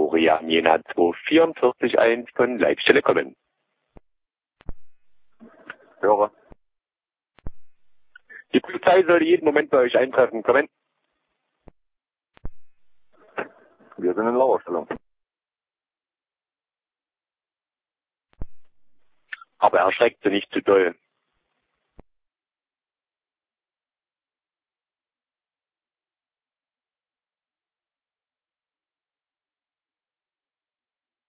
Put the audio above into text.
Florian Jena 2441 von Leitstelle kommen. Höre. Die Polizei sollte jeden Moment bei euch eintreffen. Kommen. Wir sind in Lauerstellung. Aber erschreckt sie nicht zu doll.